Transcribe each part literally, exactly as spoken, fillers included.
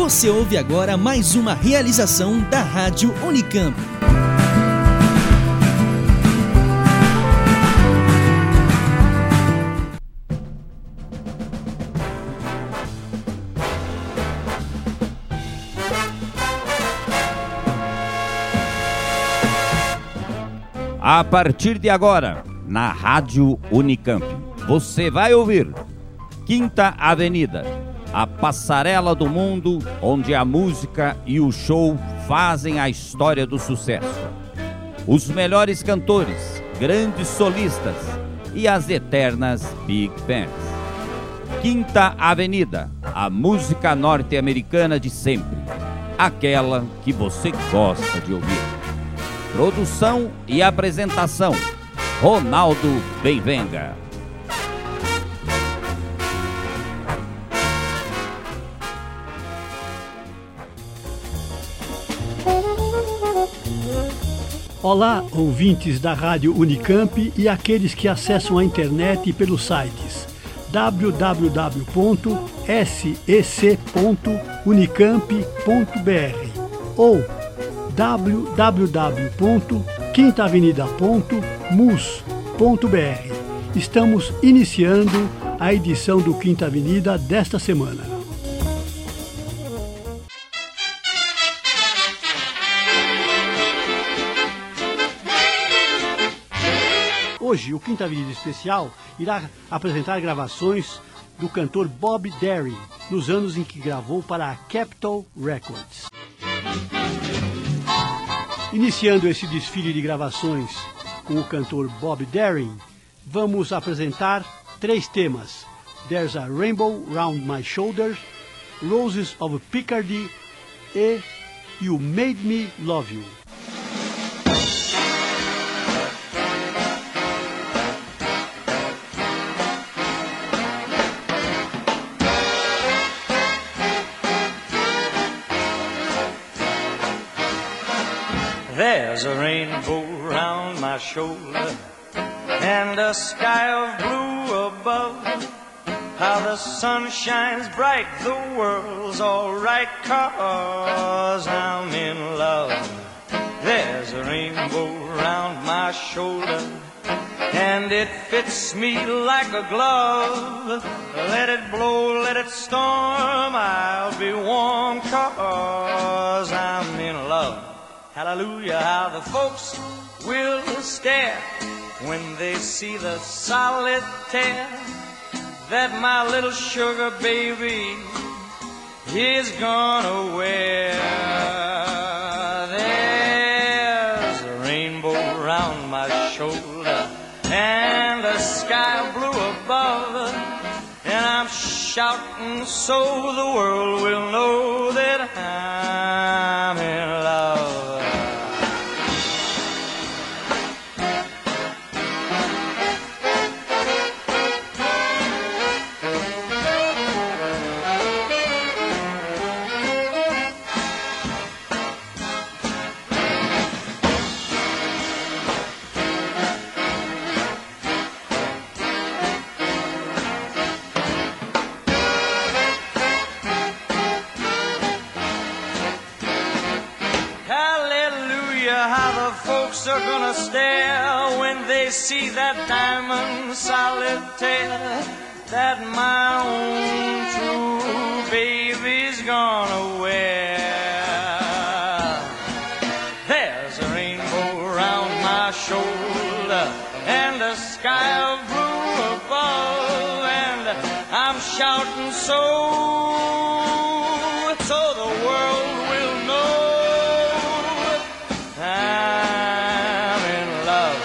Você ouve agora mais uma realização da Rádio Unicamp. A partir de agora, na Rádio Unicamp, você vai ouvir Quinta Avenida, a passarela do mundo onde a música e o show fazem a história do sucesso. Os melhores cantores, grandes solistas e as eternas Big Bands. Quinta Avenida, a música norte-americana de sempre, aquela que você gosta de ouvir. Produção e apresentação, Ronaldo Benvenga. Olá, ouvintes da Rádio Unicamp e aqueles que acessam a internet pelos sites w w w ponto s e c ponto unicamp ponto b r ou w w w ponto quinta avenida ponto mus ponto b r. Estamos iniciando a edição do Quinta Avenida desta semana. Hoje, o Quinta Avenida Especial irá apresentar gravações do cantor Bob Darin, nos anos em que gravou para a Capitol Records. Iniciando esse desfile de gravações com o cantor Bob Darin, vamos apresentar três temas: There's a Rainbow Round My Shoulder, Roses of Picardy e You Made Me Love You. There's a rainbow round my shoulder and a sky of blue above. How the sun shines bright, the world's alright, 'cause I'm in love. There's a rainbow round my shoulder and it fits me like a glove. Let it blow, let it storm, I'll be warm, 'cause I'm in love. Hallelujah, how the folks will stare when they see the solitaire that my little sugar baby is gonna wear. There's a rainbow round my shoulder and a sky blue above, and I'm shouting so the world will know that I'm in love. Folks are gonna stare when they see that diamond solitaire that my own true baby's gonna wear. There's a rainbow round my shoulder and a sky of blue above, and I'm shouting so, so the world will know I'm in love.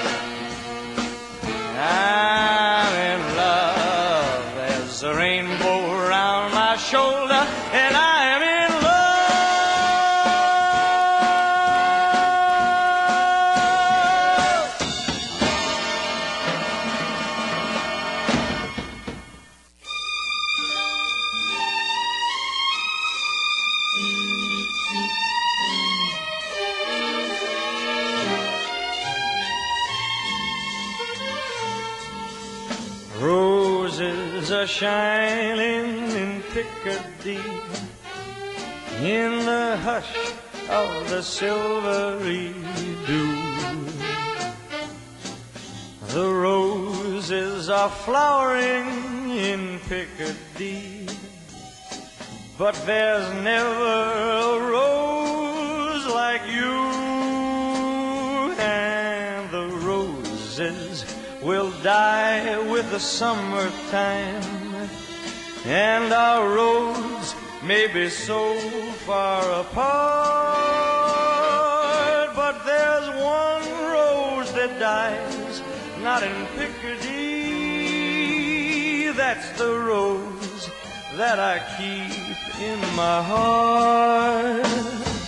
I'm in love. There's a rainbow round my shoulder and I'm in love. Roses are shining in Picardy, in the hush of the silvery dew. The roses are flowering in Picardy, but there's never a rose like you. And the roses will die with the summertime, and our roads may be so far apart, but there's one rose that dies not in Picardy. That's the rose that I keep in my heart.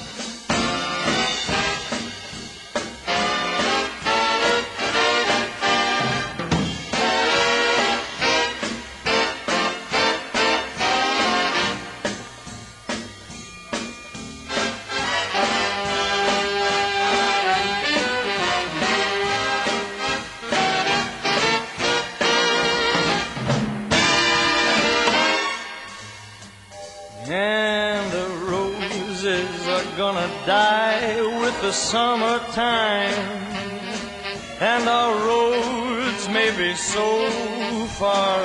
And the roses are gonna die with the summertime, and our roads may be so far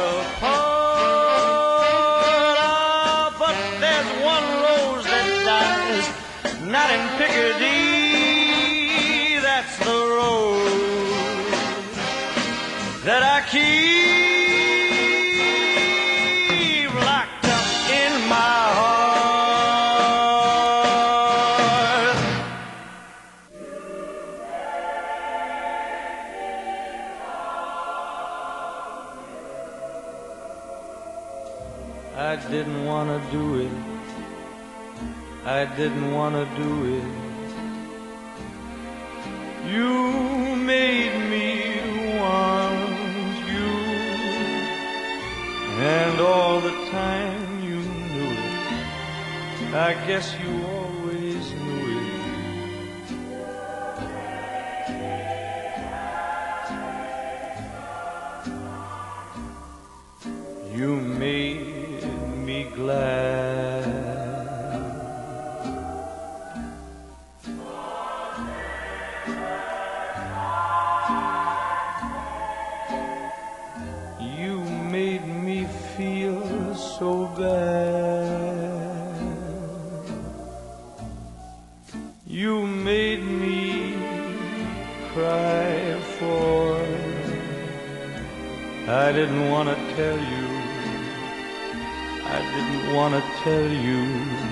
apart. Ah, but there's one rose that dies not in Picardy. That's the rose that I keep I didn't want to do it. I didn't want to do it. You made me want you, and all the time you knew it. I guess you always knew it. You made me glad. You made me feel so bad. You made me cry for. I didn't want to tell you. I didn't want to tell you.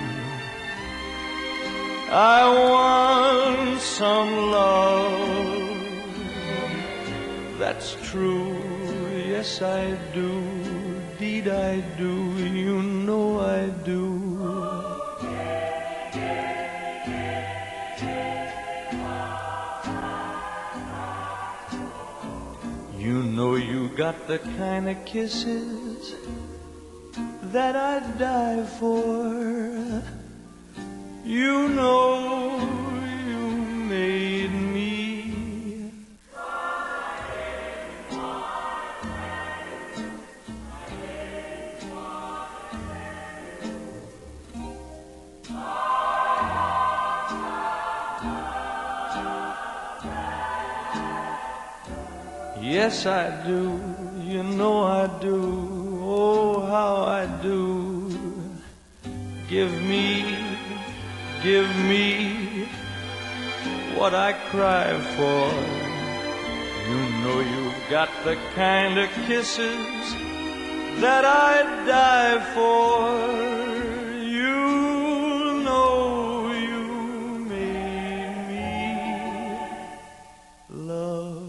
I want some love. That's true. Yes, I do. Deed I do. You know I do. You know you got the kind of kisses that I'd die for. You know you made me. Yes, I do. You know I do. Oh, how I do. Give me, give me what I cry for. You know you've got the kind of kisses that I'd die for. You know you made me love.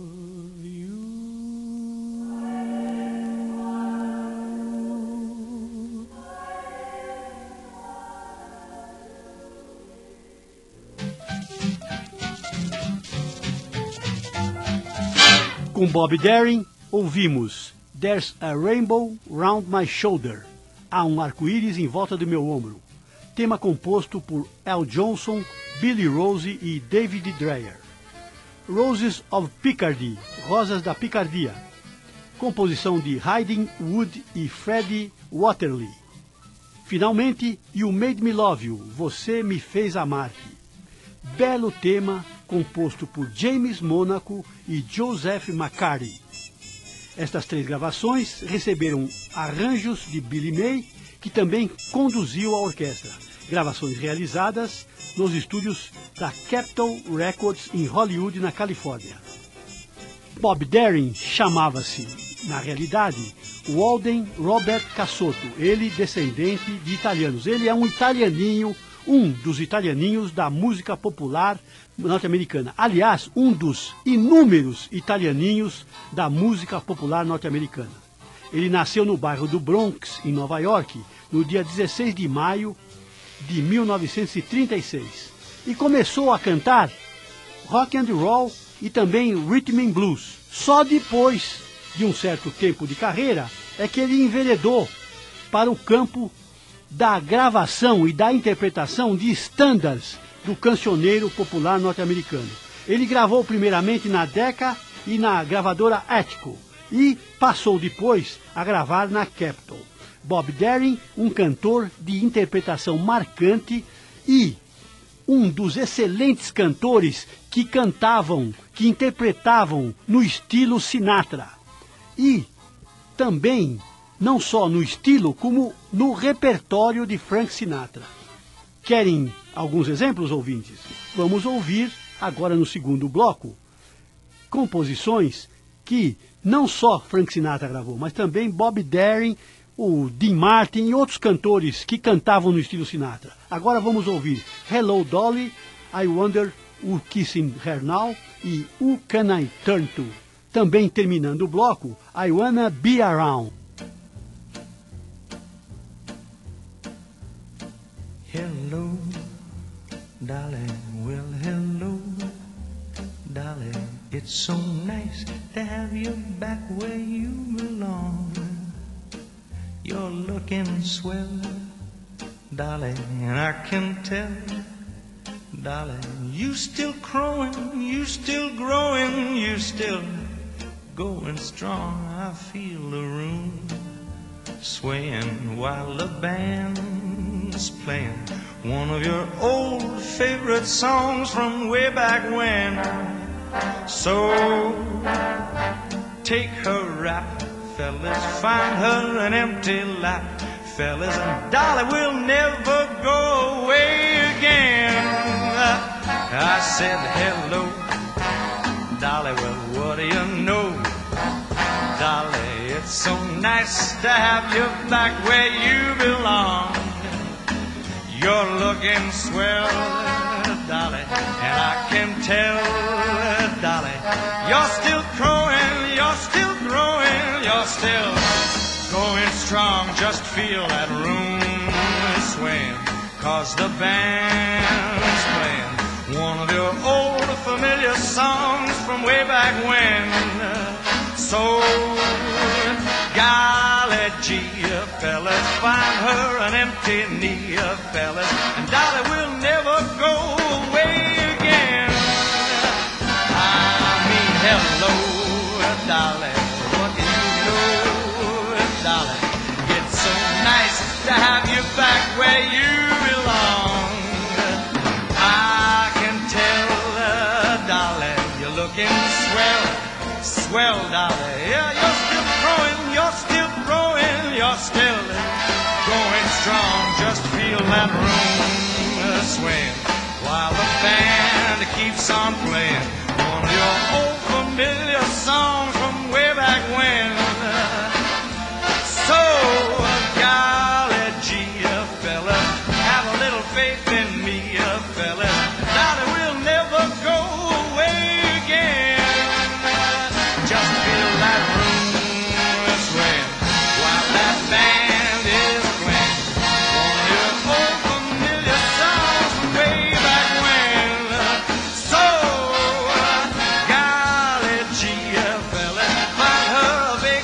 Com Bob Darin, ouvimos There's a Rainbow Round My Shoulder. Há um arco-íris em volta do meu ombro. Tema composto por Al Johnson, Billy Rose e David Dreyer. Roses of Picardy, Rosas da Picardia. Composição de Haydn Wood e Freddie Waterly. Finalmente, You Made Me Love You, Você Me Fez Amar-te. Belo tema composto por James Monaco e Joseph McCarty. Estas três gravações receberam arranjos de Billy May, que também conduziu a orquestra. Gravações realizadas nos estúdios da Capitol Records em Hollywood, na Califórnia. Bob Darin chamava-se, na realidade, Walden Robert Cassotto, ele descendente de italianos. Ele é um italianinho, um dos italianinhos da música popular norte-americana. Aliás, um dos inúmeros italianinhos da música popular norte-americana. Ele nasceu no bairro do Bronx, em Nova York, no dia dezesseis de maio de mil novecentos e trinta e seis. E começou a cantar rock and roll e também rhythm and blues. Só depois de um certo tempo de carreira é que ele enveredou para o campo da gravação e da interpretação de standards do cancioneiro popular norte-americano. Ele gravou primeiramente na Decca e na gravadora Atco e passou depois a gravar na Capitol. Bob Darin, um cantor de interpretação marcante e um dos excelentes cantores que cantavam, que interpretavam no estilo Sinatra. E também, não só no estilo, como no repertório de Frank Sinatra. Querem alguns exemplos, ouvintes? Vamos ouvir, agora no segundo bloco, composições que não só Frank Sinatra gravou, mas também Bob Darin, o Dean Martin e outros cantores que cantavam no estilo Sinatra. Agora vamos ouvir Hello Dolly, I Wonder Who's Kissing Her Now e Who Can I Turn To? Também terminando o bloco, I Wanna Be Around. Hello, darling, well, hello, darling, it's so nice to have you back where you belong. You're looking swell, darling, and I can tell, darling, you still growing, you still growing, you still going strong. I feel the room swaying while the band's playing one of your old favorite songs from way back when. So take her rap, fellas, find her an empty lap, fellas, and Dolly will never go away again. I said hello, Dolly, well, what do you know, Dolly, it's so nice to have you back where you belong. You're looking swell, Dolly, and I can tell, Dolly, you're still growing, you're still growing, you're still going strong. Just feel that room swaying, 'cause the band's playing one of your old familiar songs from way back when. So, golly gee, fellas, find her an empty knee, fellas, and Dolly will never go away again. I mean, hello, Dolly, what do you know, Dolly? It's so nice to have you back where you belong. I can tell, uh, Dolly, you're looking swell, swell, Dolly. Yeah, you're still growing, you're still growing, you're still going strong. Just feel that room uh, swaying while the band keeps on playing one of your old familiar songs from way back when. So, golly gee, fella, have a little faith in me, fella. Dolly will never go away again. Just feel that room swaying while that band is playing one of your old familiar songs from way back when. So, golly gee, fella, find her a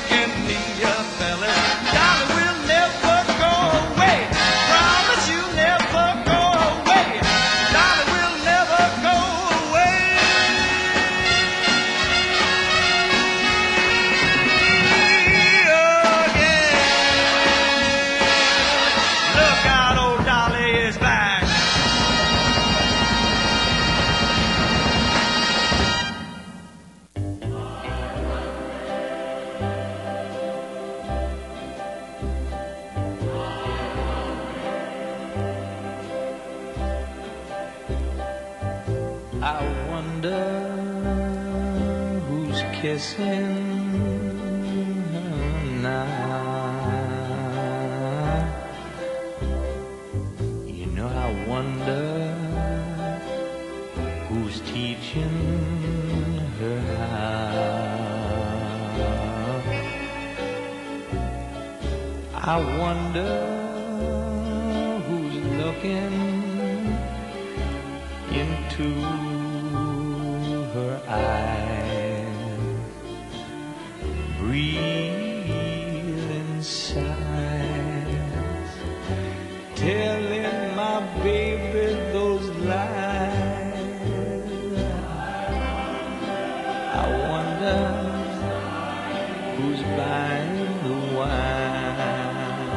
kissing her now. You know, I wonder who's teaching her how. I wonder who's looking into her eyes, breathing sighs, telling my baby those lies. I wonder who's buying the wine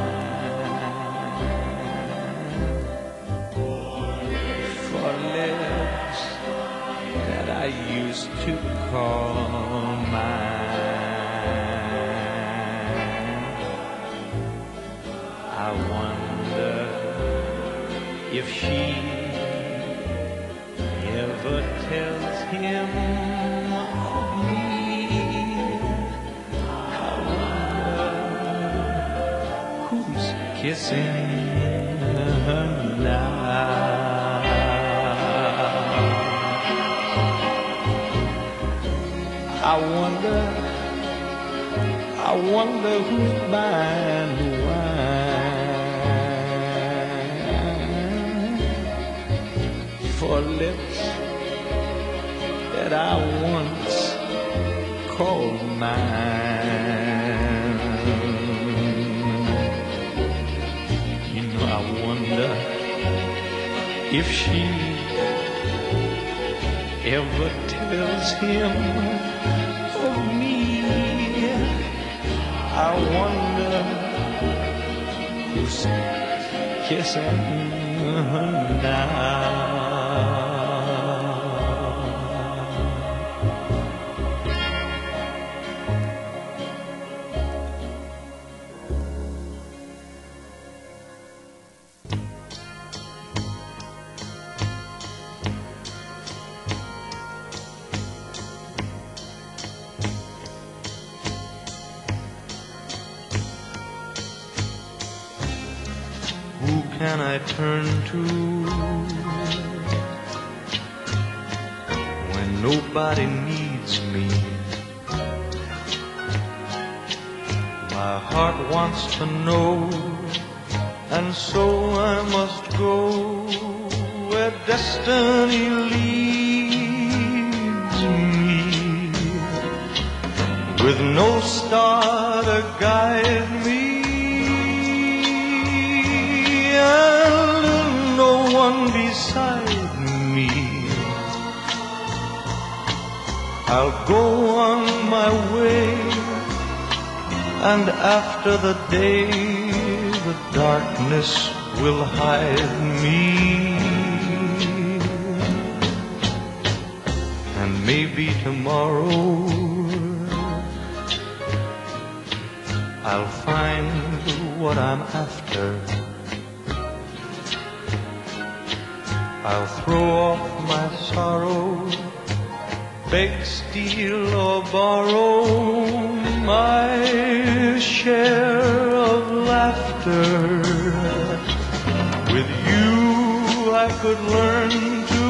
for lips that I used to call mine. I wonder if she ever tells him of me. I wonder who's kissing her now. I wonder, I wonder who's buying the wine for lips that I once called mine. You know, I wonder if she ever tells him of me. I wonder who's kissing her now. Can I turn to when nobody needs me? My heart wants to know, and so I must go where destiny leads me, with no star to guide me. No one beside me. I'll go on my way, and after the day, the darkness will hide me. And maybe tomorrow I'll find what I'm after. I'll throw off my sorrow, beg, steal, or borrow my share of laughter. With you I could learn to,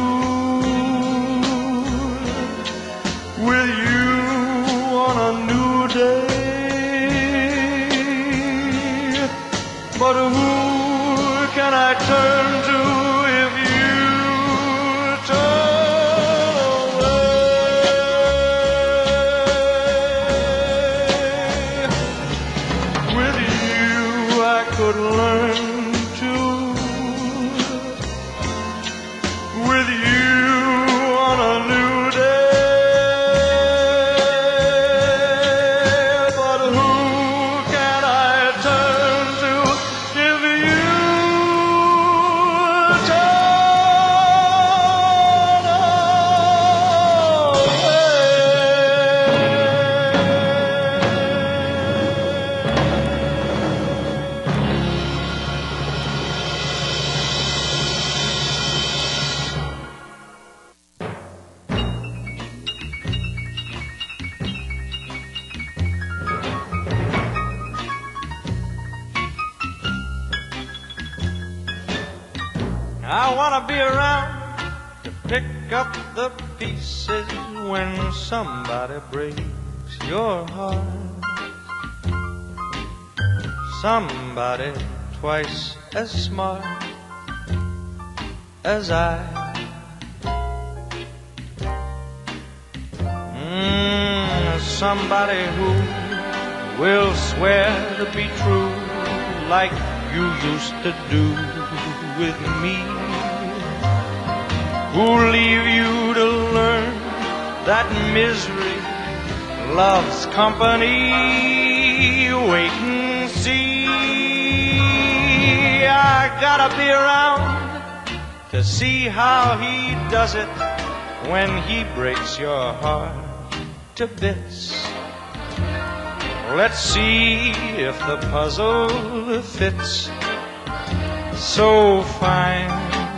with you on a new day. But who can I turn to if you could learn to, with you on a new day. But who can I turn to if you turn away? I wanna be around to pick up the pieces when somebody breaks your heart. Somebody twice as smart as I. Mm, somebody who will swear to be true like you used to do with me. Who'll leave you to learn that misery loves company. Wait and see. I gotta be around to see how he does it when he breaks your heart to bits. Let's see if the puzzle fits so fine.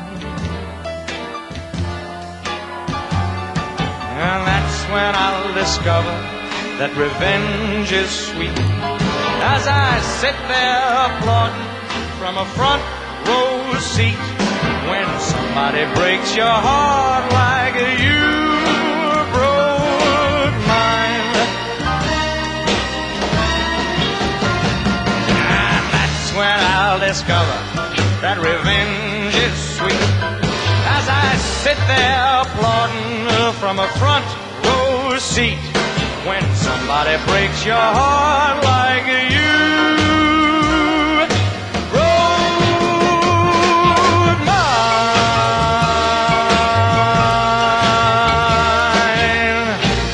And that's when I'll discover that revenge is sweet, as I sit there applauding from a front row seat when somebody breaks your heart like you broke mine. And that's when I'll discover that revenge is sweet, as I sit there applauding from a front row seat when somebody breaks your heart like you broke mine.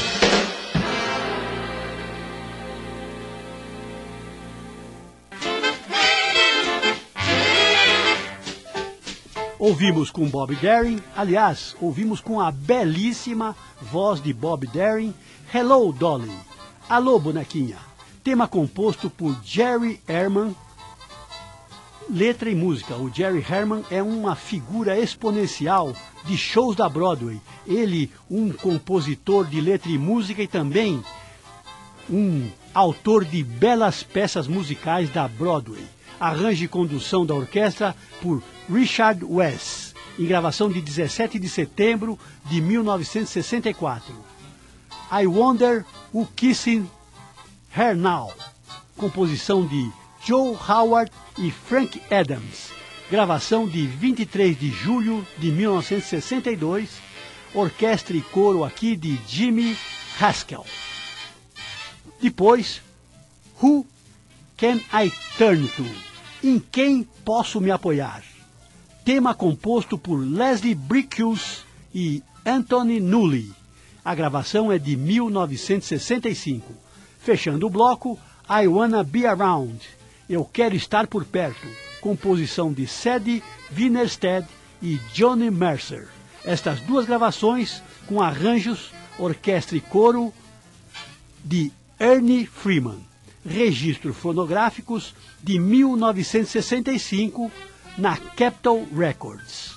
Ouvimos com Bob Darin, aliás, ouvimos com a belíssima voz de Bob Darin, Hello Dolly, Alô Bonequinha, tema composto por Jerry Herman, letra e música. O Jerry Herman é uma figura exponencial de shows da Broadway, ele um compositor de letra e música e também um autor de belas peças musicais da Broadway. Arranjo e condução da orquestra por Richard West, em gravação de dezessete de setembro de mil novecentos e sessenta e quatro. I Wonder Who's Kissing Her Now, composição de Joe Howard e Frank Adams, gravação de vinte e três de julho de mil novecentos e sessenta e dois, orquestra e coro aqui de Jimmy Haskell. Depois, Who Can I Turn To? Em quem posso me apoiar? Tema composto por Leslie Bricusse e Anthony Newley. A gravação é de mil novecentos e sessenta e cinco. Fechando o bloco, I Wanna Be Around. Eu Quero Estar Por Perto. Composição de Sadie Winnerstead e Johnny Mercer. Estas duas gravações com arranjos, orquestra e coro de Ernie Freeman. Registros fonográficos de mil novecentos e sessenta e cinco na Capitol Records.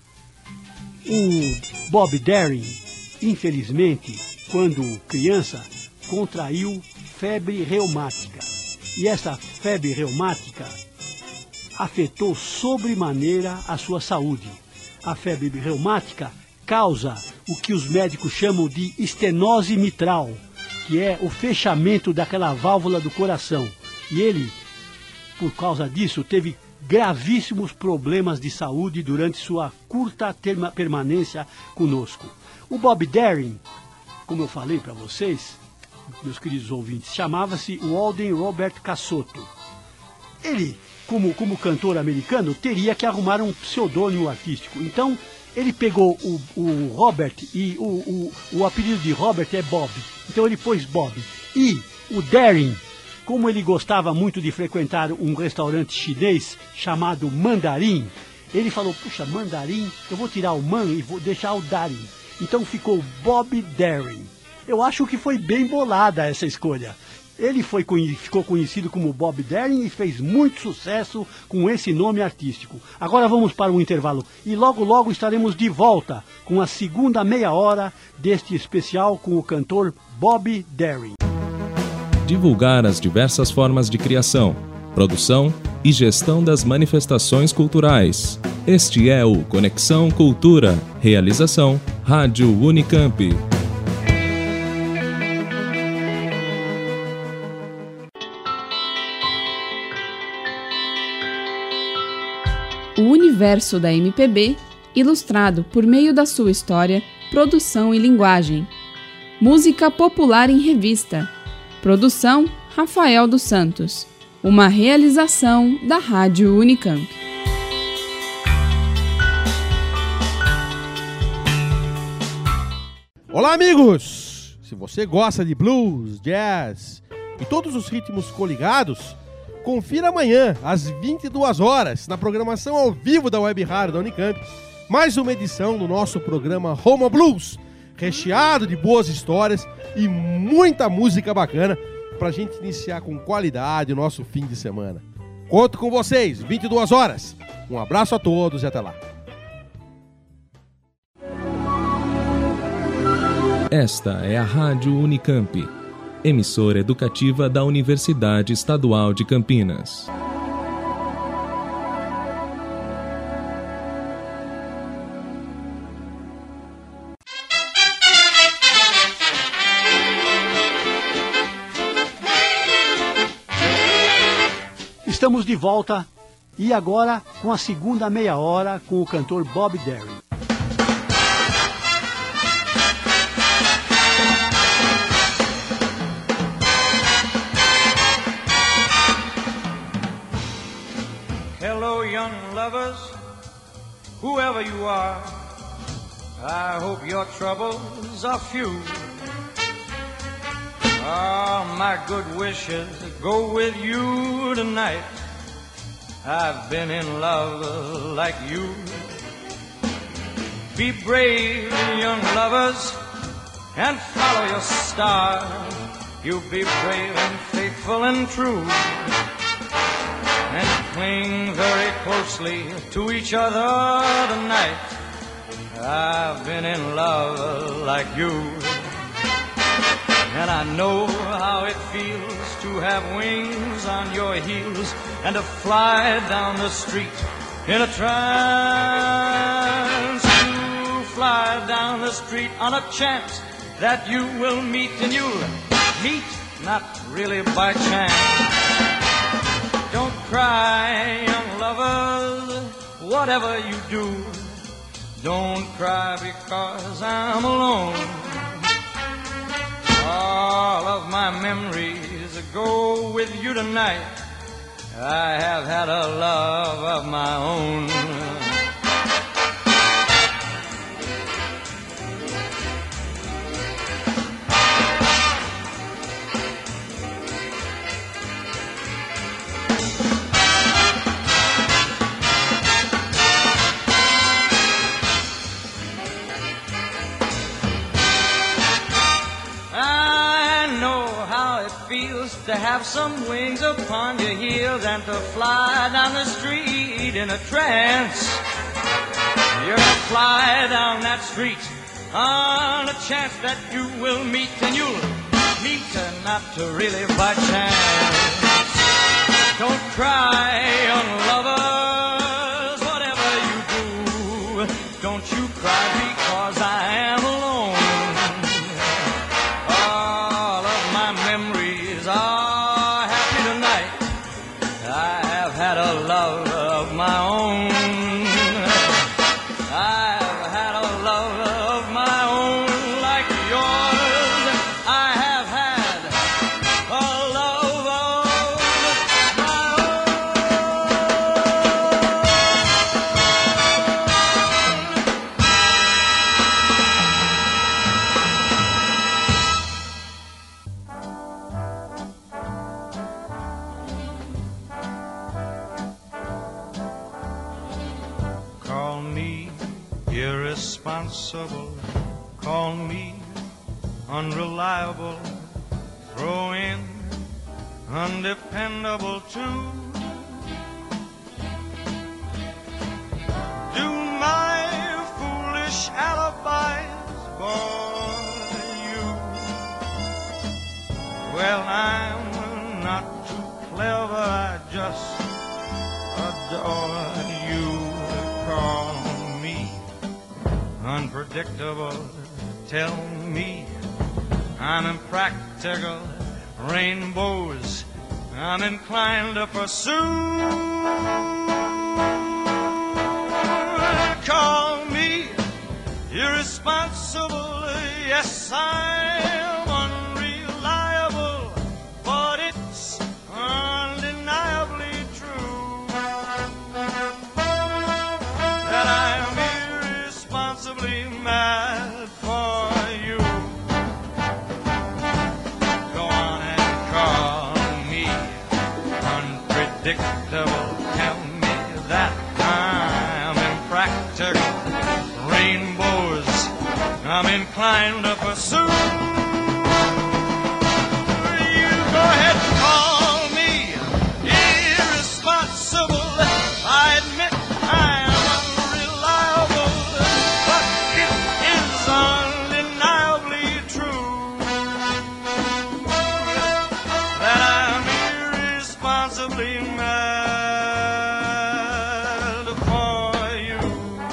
O Bob Darin, infelizmente, quando criança, contraiu febre reumática. E essa febre reumática afetou sobremaneira a sua saúde. A febre reumática causa o que os médicos chamam de estenose mitral, que é o fechamento daquela válvula do coração. E ele, por causa disso, teve gravíssimos problemas de saúde durante sua curta terma, permanência conosco. O Bob Darin, como eu falei para vocês, meus queridos ouvintes, chamava-se Walden Robert Cassotto. Ele, como, como cantor americano, teria que arrumar um pseudônimo artístico. Então, ele pegou o, o Robert e o, o, o apelido de Robert é Bob. Então ele pôs Bob. E o Darin, como ele gostava muito de frequentar um restaurante chinês chamado Mandarim, ele falou, puxa, Mandarim, eu vou tirar o Man e vou deixar o Darin. Então ficou Bob Darin. Eu acho que foi bem bolada essa escolha. Ele foi, ficou conhecido como Bob Darin e fez muito sucesso com esse nome artístico. Agora vamos para um intervalo e logo logo estaremos de volta com a segunda meia hora deste especial com o cantor Bob Darin. Divulgar as diversas formas de criação, produção e gestão das manifestações culturais. Este é o Conexão Cultura. Realização Rádio Unicamp. O universo da M P B, ilustrado por meio da sua história, produção e linguagem. Música popular em revista. Produção Rafael dos Santos. Uma realização da Rádio Unicamp. Olá, amigos! Se você gosta de blues, jazz e todos os ritmos coligados, confira amanhã, às vinte e duas horas, na programação ao vivo da Web Rádio da Unicamp, mais uma edição do nosso programa Roma Blues, recheado de boas histórias e muita música bacana pra gente iniciar com qualidade o nosso fim de semana. Conto com vocês, vinte e duas horas. Um abraço a todos e até lá. Esta é a Rádio Unicamp, emissora educativa da Universidade Estadual de Campinas. Estamos de volta e agora com a segunda meia hora com o cantor Bob Derry. Hello, young lovers, whoever you are, I hope your troubles are few. Ah, my good wishes go with you tonight. I've been in love like you. Be brave, young lovers, and follow your star. You'll be brave and faithful and true, and cling very closely to each other tonight. I've been in love like you. And I know how it feels to have wings on your heels and to fly down the street in a trance. To fly down the street on a chance that you will meet, and you'll meet not really by chance. Don't cry, young lovers, whatever you do. Don't cry because I'm alone. All of my memories go with you tonight. I have had a love of my own. To have some wings upon your heels and to fly down the street in a trance. You're gonna fly down that street on a chance that you will meet, and you'll meet her not to really by chance. Don't cry, young lovers, whatever you do. Don't you cry because I am alone. All of my memories are happy tonight. I have had a love of my own. I've had a love of my own like yours. I have had a love of my Call me irresponsible, call me unreliable, throw in undependable too. Do my foolish alibis bore you? Well, I'm not too clever, I just adore you. Call unpredictable. Tell me I'm impractical. Rainbows I'm inclined to pursue. Call me irresponsible. Yes, I'm unreliable, but it's undeniably true that I'm irresponsibly mad for you. Go on and call me unpredictable. Tell me that I'm impractical. Rainbows I'm inclined to pursue. You go ahead and call me irresponsible. I admit I'm unreliable, but it is undeniably true that I'm irresponsibly mad for you.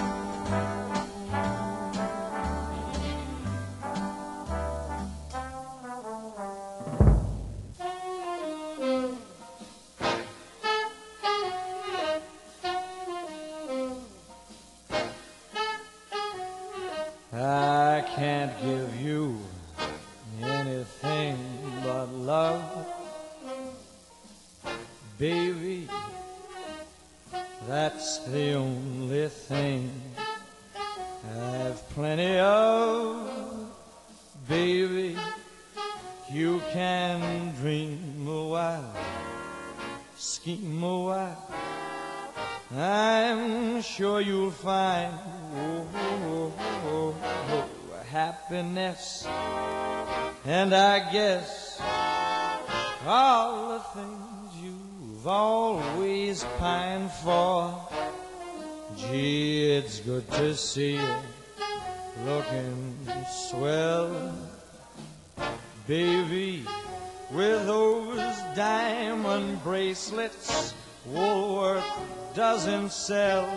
I can't give you anything but love, baby. That's the only thing I've plenty of, baby. You can dream a while, scheme a while. I'm sure you'll find oh, oh, oh, oh, happiness, and I guess all the things you've always pined for. Gee, it's good to see you looking swell, baby, with those diamond bracelets Woolworth doesn't sell.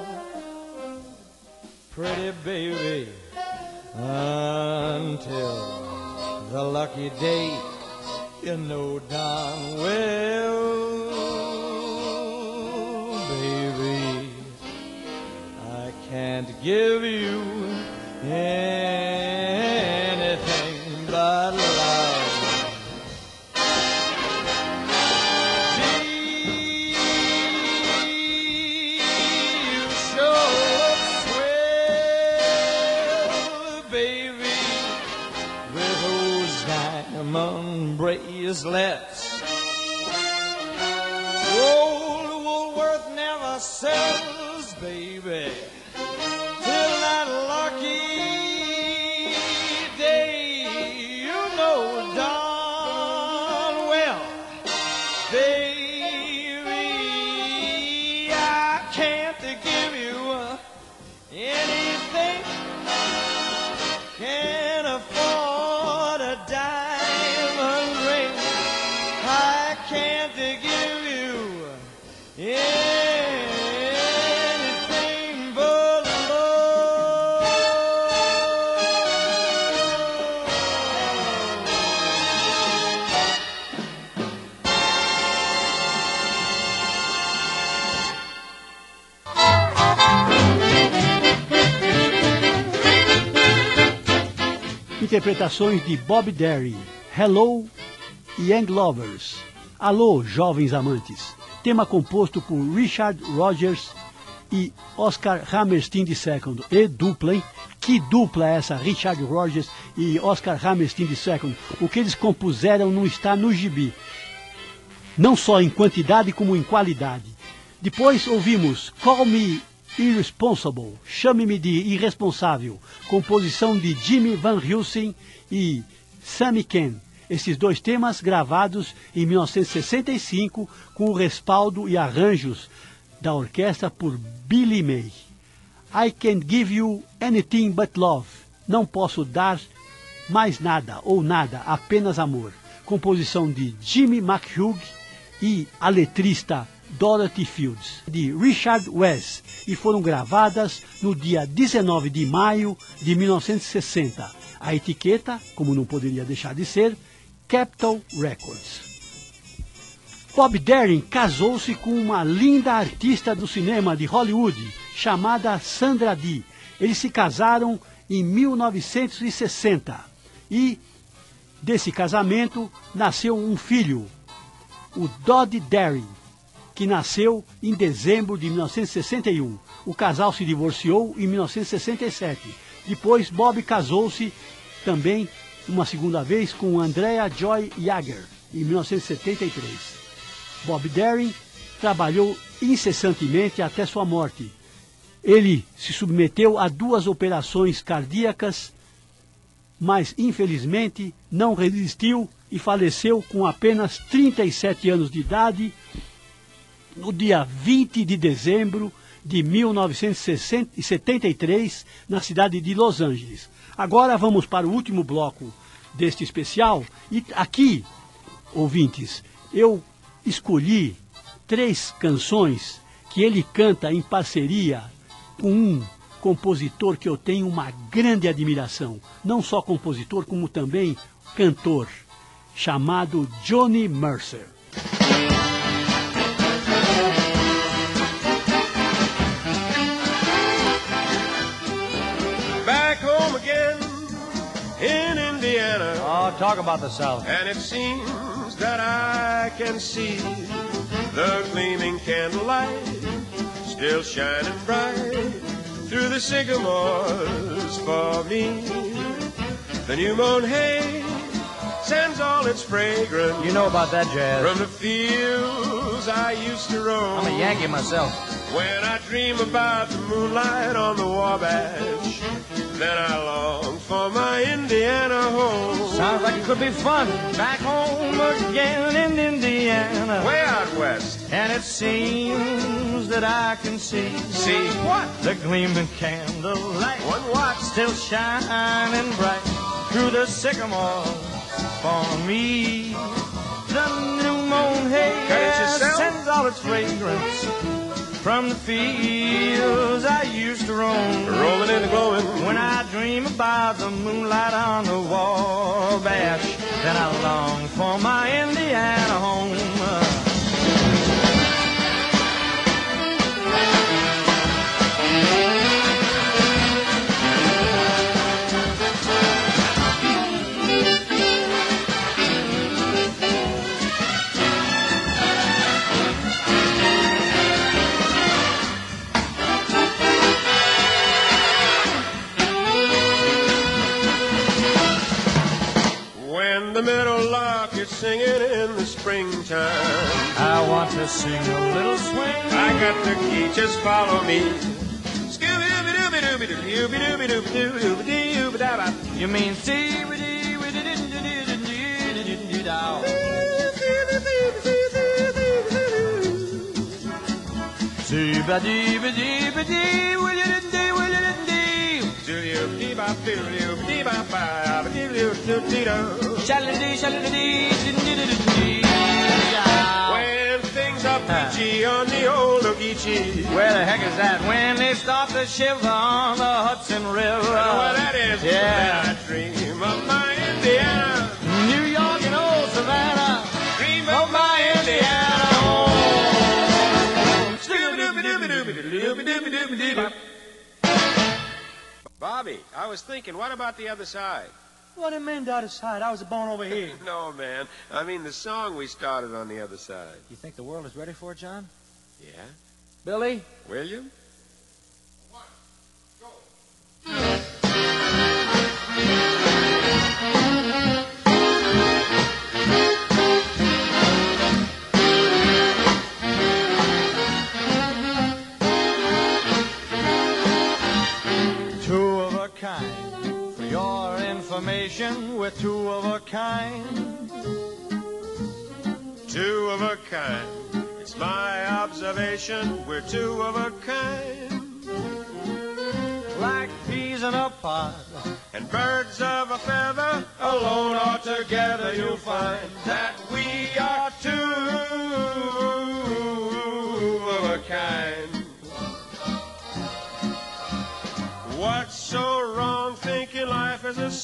Pretty baby, until the lucky day, you know darn well, baby, I can't give you anything but love. Bracelets. Old Woolworth never sells, baby, till that lucky day. You know darn well, baby, I can't give you anything. Can't afford a dime. I can't give you anything but love. Interpretações de Bob Derry, Hello, Young Lovers, Alô, Jovens Amantes, tema composto por Richard Rodgers e Oscar Hammerstein segundo. E dupla, hein? Que dupla é essa, Richard Rodgers e Oscar Hammerstein segundo? O que eles compuseram não está no gibi, não só em quantidade como em qualidade. Depois ouvimos Call Me Irresponsible, Chame-me de Irresponsável, composição de Jimmy Van Heusen e Sammy Ken. Esses dois temas gravados em mil novecentos e sessenta e cinco com o respaldo e arranjos da orquestra por Billy May. I Can't Give You Anything But Love, Não Posso Dar Mais Nada ou Nada, Apenas Amor, composição de Jimmy McHugh e a letrista Dorothy Fields, de Richard West, e foram gravadas no dia dezenove de maio de mil novecentos e sessenta. A etiqueta, como não poderia deixar de ser, Capitol Records. Bob Darin casou-se com uma linda artista do cinema de Hollywood, chamada Sandra Dee. Eles se casaram em mil novecentos e sessenta e desse casamento nasceu um filho, o Dodd Darin, que nasceu em dezembro de mil novecentos e sessenta e um. O casal se divorciou em mil novecentos e sessenta e sete. Depois, Bob casou-se também uma segunda vez com Andrea Joy Yager, em mil novecentos e setenta e três. Bob Darin trabalhou incessantemente até sua morte. Ele se submeteu a duas operações cardíacas, mas infelizmente não resistiu e faleceu com apenas trinta e sete anos de idade, no dia vinte de dezembro de mil novecentos e setenta e três, na cidade de Los Angeles. Agora vamos para o último bloco deste especial. E aqui, ouvintes, eu escolhi três canções que ele canta em parceria com um compositor que eu tenho uma grande admiração. Não só compositor, como também cantor, chamado Johnny Mercer. Back home again in Indiana. Oh, talk about the South. And it seems that I can see the gleaming candlelight still shining bright through the sycamores for me. The new mown hay sends all its fragrance. You know about that, Jazz. From the fields I used to roam. I'm a Yankee myself. When I dream about the moonlight on the Wabash, then I long for my Indiana home. Sounds like it could be fun. Back home again in Indiana. Way out west. And it seems that I can see. See what? The gleaming candlelight. One what? Still shining bright through the sycamores for me. The new mown hay sends all its fragrance from the fields I used to roam. Rolling in the glowing. When I dream about the moonlight on the Wabash, then I long for my Indiana home. The meadowlark is singing in the springtime. I want to sing a little swing. I got the key, just follow me. You mean see? When things are peachy on the old Ogeechee. Where the heck is that? When they start to shiver on the Hudson River. I know where that is. Yeah. Then I dream of my Indiana. New York and old Savannah. Dream of my Indiana home. Bobby, I was thinking, what about the other side? What do you mean the other side? I was born over here. No, man. I mean the song we started on the other side. You think the world is ready for it, John? Yeah? Billy? William? One, go. Two of a kind. For your information, we're two of a kind. Two of a kind. It's my observation, we're two of a kind. Like peas in a pod. And birds of a feather, alone or together, you'll find that we are two.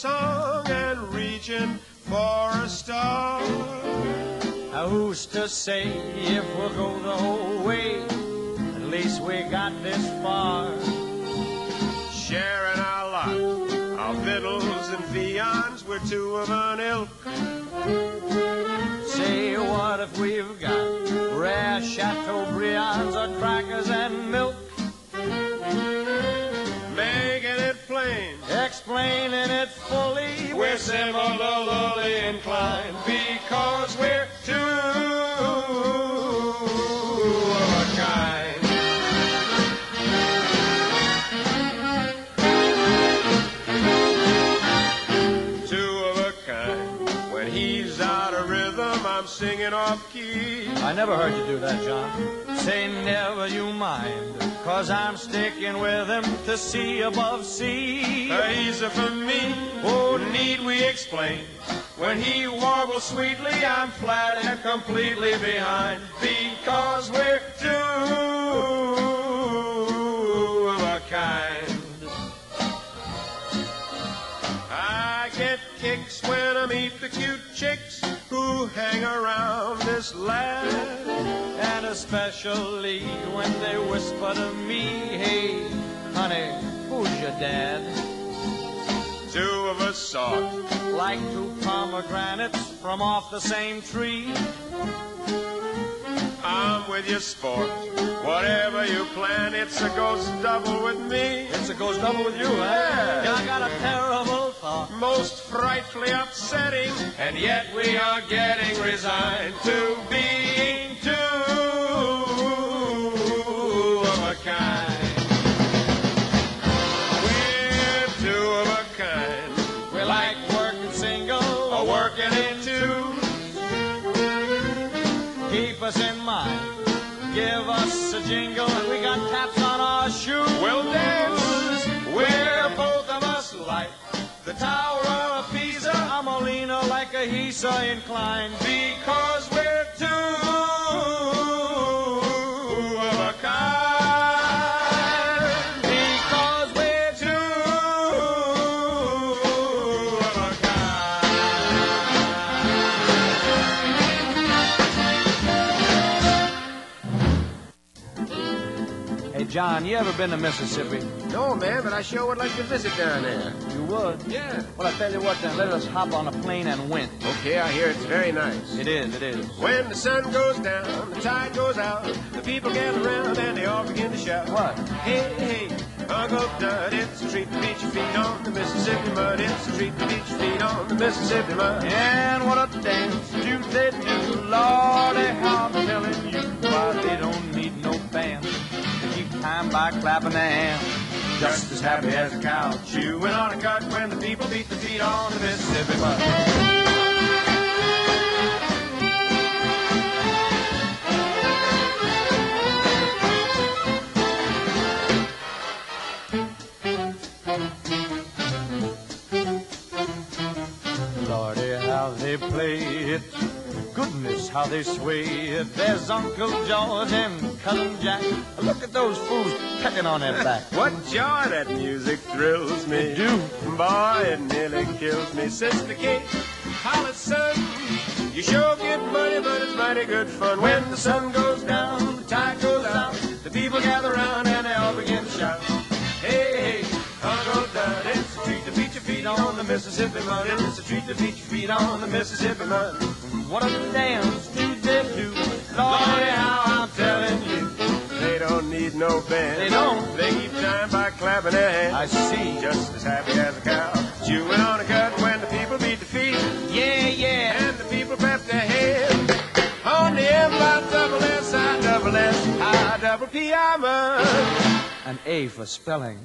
song and reaching for a star. Now who's to say if we'll go the whole way? At least we got this far. Sharing our lot of victuals and viands, we're two of an ilk. Say, what if we've got rare Chateaubriands or crackers and milk? Making it plain, explaining it fully, we're similarly inclined because we're two of a kind. Two of a kind. When he's out of rhythm, I'm singing off key. I never heard you do that, John. Say never you mind, 'cause I'm sticking with him to sea above sea. Uh, easy for me, oh, need we explain? When he warbles sweetly, I'm flat and completely behind, because we're two of a kind. I get kicks when I meet the cute chicks who hang around this lad, and especially when they whisper to me, hey, honey, who's your dad? Two of a sort, like two pomegranates from off the same tree. I'm with you, sport. Whatever you plan, it's a ghost double with me. It's a ghost double with you, eh? Yeah. I got a terrible thought, most frightfully upsetting, and yet we are getting resigned to being two of a kind. We're two of a kind. We like working single or working in two. Keep us in mind, give us a jingle, and we got taps on our shoes. We'll dance, we're both of us like the Tower of Pisa. I'm a leaner like a Hisa inclined, because we're two of a kind. Because we're two of a kind. Hey, John, you ever been to Mississippi? No, man, but I sure would like to visit down there. You would? Yeah. Well, I tell you what, then, let us hop on a plane and win. Okay, I hear it's very nice. It is, it is. When the sun goes down, the tide goes out, the people gather around and they all begin to shout. What? Hey, hey, Uncle Dud, it's a treat to beat your feet on the Mississippi mud. It's a treat to beat your feet on the Mississippi mud. And what a dance do they do, Lordy, how I'm telling you, why they don't need no band to keep time by clapping their hands. Just as happy as a cow chewing on a cud when the people beat their feet on the Mississippi mud. Lordy, how they play it. Goodness, how they sway it. There's Uncle George and Cousin Jack. Look at those fools pecking on their back. What joy that music thrills me. It do. Boy, it nearly kills me. Sister Kate, holla, son, you sure get money, but it's mighty good fun. When the sun goes down, the tide goes out, the people gather around and they all begin to shout. Hey, hey, Uncle Dud, it's a treat to beat your feet on the Mississippi mud. It's a treat to beat your feet on the Mississippi mud. What a dance do they do, Lordy, how I'm telling you. They don't need no band. They don't. They keep time by clapping their hands. I see. Just as happy as a cow chewing on a cud when the people beat the feet. Yeah, yeah. And the people clap their hands. On the M I double S I double S I double P I mud. An A for spelling.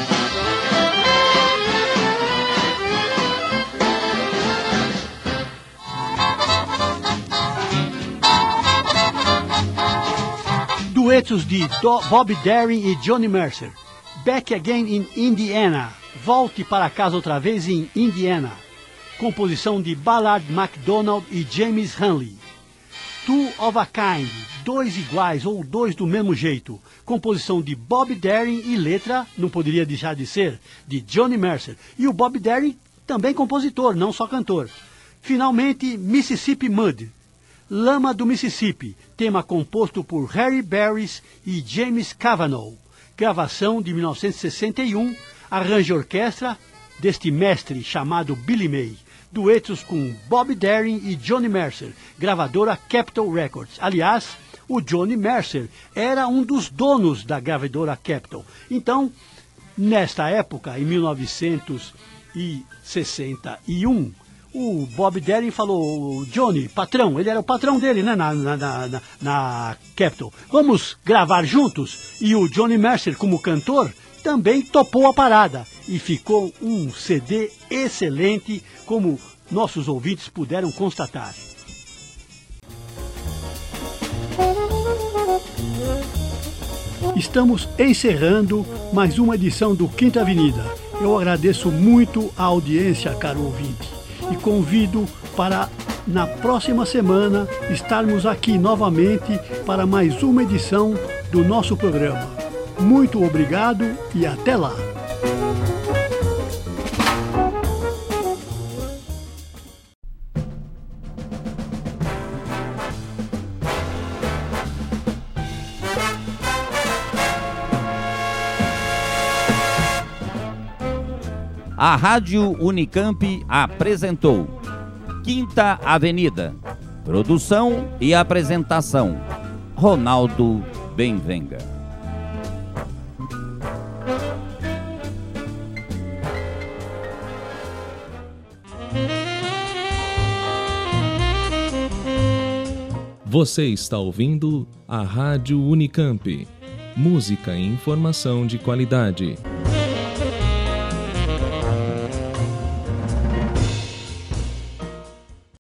Duetos de Do- Bob Darin e Johnny Mercer. Back Again in Indiana. Volte para casa outra vez em Indiana. Composição de Ballard MacDonald e James Hanley. Two of a Kind. Dois iguais ou dois do mesmo jeito. Composição de Bob Darin e letra, não poderia deixar de ser, de Johnny Mercer. E o Bob Darin também compositor, não só cantor. Finalmente, Mississippi Mud, Lama do Mississippi, tema composto por Harry Barris e James Cavanaugh. Gravação de mil novecentos e sessenta e um, arranjo e orquestra deste mestre chamado Billy May. Duetos com Bob Darin e Johnny Mercer, gravadora Capitol Records. Aliás, o Johnny Mercer era um dos donos da gravadora Capitol. Então, nesta época, em mil novecentos e sessenta e um, o Bob Darin falou, Johnny, patrão, ele era o patrão dele, né, na, na, na, na Capitol. Vamos gravar juntos? E o Johnny Mercer, como cantor, também topou a parada. E ficou um C D excelente, como nossos ouvintes puderam constatar. Estamos encerrando mais uma edição do Quinta Avenida. Eu agradeço muito a audiência, caro ouvinte, e convido para, na próxima semana, estarmos aqui novamente para mais uma edição do nosso programa. Muito obrigado e até lá! A Rádio Unicamp apresentou Quinta Avenida. Produção e apresentação, Ronaldo Benvenga. Você está ouvindo a Rádio Unicamp. Música e informação de qualidade.